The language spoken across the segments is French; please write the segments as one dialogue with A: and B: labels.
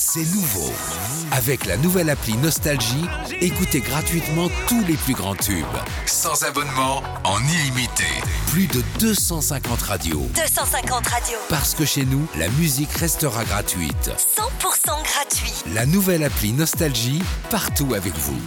A: C'est nouveau. Avec la nouvelle appli Nostalgie, écoutez gratuitement tous les plus grands tubes. Sans abonnement, en illimité. Plus de 250 radios.
B: 250 radios.
A: Parce que chez nous, la musique restera gratuite.
B: 100% gratuit.
A: La nouvelle appli Nostalgie, partout avec vous.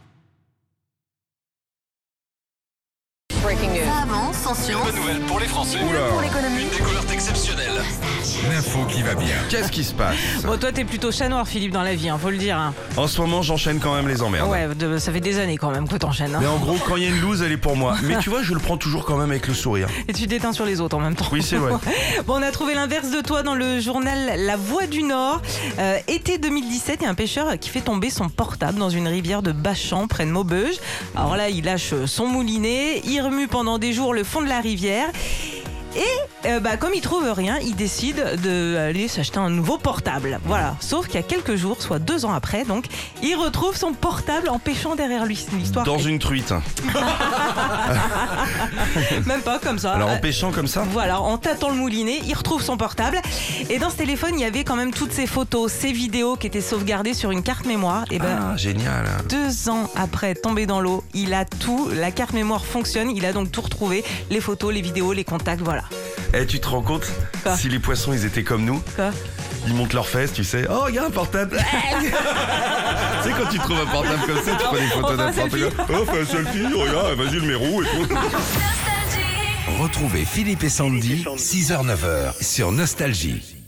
C: Breaking news.
B: Ça avance, en science.
D: Bonne nouvelle pour les Français.
B: Pour l'économie.
D: Une découverte exceptionnelle.
E: L'info qui va bien. Qu'est-ce qui se passe?
C: Bon, toi, t'es plutôt chat noir, Philippe, dans la vie, faut le dire. Hein.
E: En ce moment, j'enchaîne quand même les emmerdes.
C: Ouais, ça fait des années quand même que t'enchaînes. Hein.
E: Mais en gros, quand il y a une loose, elle est pour moi. Mais tu vois, je le prends toujours quand même avec le sourire.
C: Et tu t'éteins sur les autres en même temps.
E: Oui, c'est vrai.
C: Bon, on a trouvé l'inverse de toi dans le journal La Voix du Nord. Été 2017, il y a un pêcheur qui fait tomber son portable dans une rivière de Bachan, près de Maubeuge. Alors là, il lâche son moulinet, il remue pendant des jours le fond de la rivière. Et comme il trouve rien, il décide d'aller s'acheter un nouveau portable. Voilà. Sauf qu'il y a quelques jours, soit 2 ans après, donc, il retrouve son portable en pêchant derrière lui. C'est une histoire.
E: Dans une truite.
C: Même pas comme ça.
E: Alors en pêchant comme ça?
C: Voilà, en tâtant le moulinet, il retrouve son portable. Et dans ce téléphone, il y avait quand même toutes ses photos, ses vidéos qui étaient sauvegardées sur une carte mémoire. Et
E: Ah, génial.
C: 2 ans après, tombé dans l'eau, il a tout. La carte mémoire fonctionne. Il a donc tout retrouvé. Les photos, les vidéos, les contacts, voilà.
E: Eh, tu te rends compte?
C: Quoi?
E: Si les poissons, ils étaient comme nous,
C: Quoi?
E: ils montent leurs fesses, tu sais. Oh, il y a un portable. Tu sais, quand tu trouves un portable comme ça, tu prends des photos
C: On fait un
E: n'importe
C: selfie.
E: quoi. Oh, fais un selfie, regarde, vas-y, le mets roux et tout.
A: Retrouvez Philippe et Sandy, 6h-9h, sur Nostalgie.